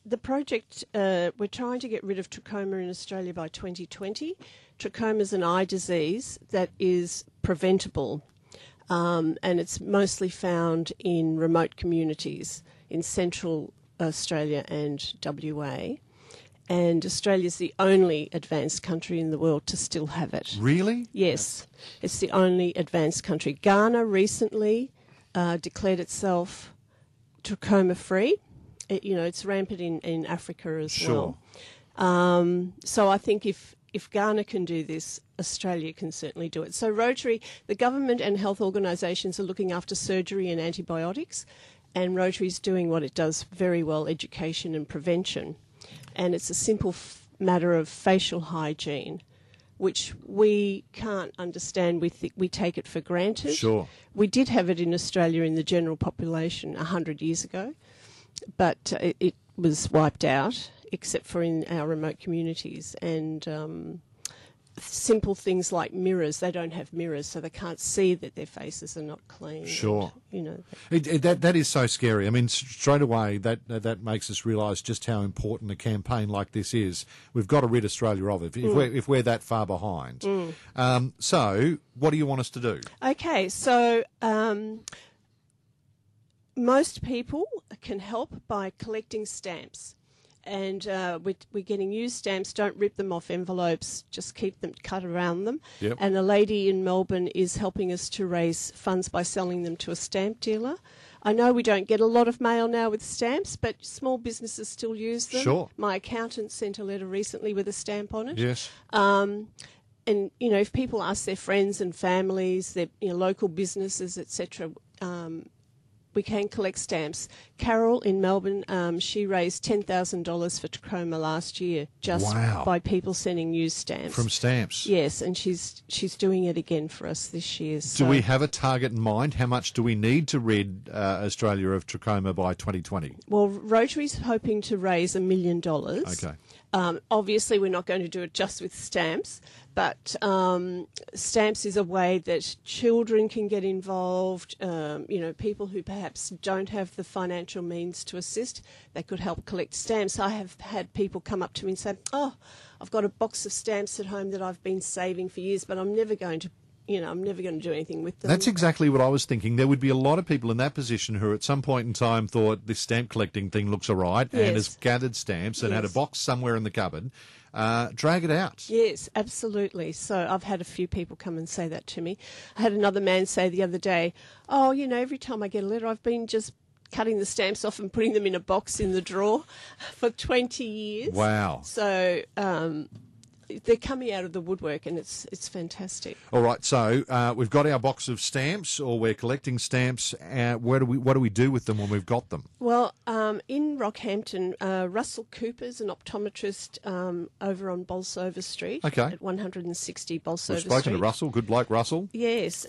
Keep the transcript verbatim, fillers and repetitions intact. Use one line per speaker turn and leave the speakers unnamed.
the project, uh, we're trying to get rid of trachoma in Australia by twenty twenty. Trachoma is an eye disease that is preventable, um, and it's mostly found in remote communities in central Australia and W A. And Australia's the only advanced country in the world to still have it.
Really?
Yes, it's the only advanced country. Ghana recently uh, declared itself trachoma-free. It, you know, it's rampant in, in Africa as
Sure.
well. Um, so I think if, if Ghana can do this, Australia can certainly do it. So Rotary, the government and health organisations are looking after surgery and antibiotics, and Rotary's doing what it does very well, education and prevention. And it's a simple f- matter of facial hygiene, which we can't understand. We th- we take it for granted.
Sure.
We did have it in Australia in the general population one hundred years ago, but uh, it, it was wiped out, except for in our remote communities. And um, simple things like mirrors, they don't have mirrors, so they can't see that their faces are not clean.
Sure.
And, you know.
It, it, that that is so scary. I mean, s- straight away, that that makes us realise just how important a campaign like this is. We've got to rid Australia of it if, if, we're, if we're that far behind. Um, so, what do you want us to do?
Okay, so um, most people can help by collecting stamps. And uh, we're, we're getting used stamps. Don't rip them off envelopes. Just keep them cut around them.
Yep.
And a lady in Melbourne is helping us to raise funds by selling them to a stamp dealer. I know we don't get a lot of mail now with stamps, but small businesses still use them.
Sure.
My accountant sent a letter recently with a stamp on it.
Yes.
Um, and, you know, if people ask their friends and families, their you know, local businesses, et cetera, um, we can collect stamps. Carol in Melbourne, um, she raised ten thousand dollars for trachoma last year just
Wow.
by people sending used stamps.
From stamps.
Yes, and she's she's doing it again for us this year.
Do
So.
we have a target in mind? How much do we need to rid uh, Australia of trachoma by twenty twenty?
Well, Rotary's hoping to raise a million dollars.
Okay.
Um, obviously, we're not going to do it just with stamps, but um, stamps is a way that children can get involved. Um, you know, people who perhaps don't have the financial means to assist, they could help collect stamps. I have had people come up to me and say, "Oh, I've got a box of stamps at home that I've been saving for years, but I'm never going to." You know, I'm never going to do anything with them.
That's exactly what I was thinking. There would be a lot of people in that position who at some point in time thought this stamp collecting thing looks all right and
Yes.
has gathered stamps and had a
Yes.
box somewhere in the cupboard. Uh, drag it out.
Yes, absolutely. So I've had a few people come and say that to me. I had another man say the other day, oh, you know, every time I get a letter, I've been just cutting the stamps off and putting them in a box in the drawer for twenty years.
Wow.
So um, they're coming out of the woodwork, and it's it's fantastic.
All right, so uh, we've got our box of stamps, or we're collecting stamps. Uh, where do we? What do we do with them when we've got them?
Well, um, in Rockhampton, uh, Russell Cooper's an optometrist um, over on Bolsover Street
Okay.
at one hundred sixty Bolsover
We've spoken
Street.
to Russell. Good bloke, Russell.
Yes,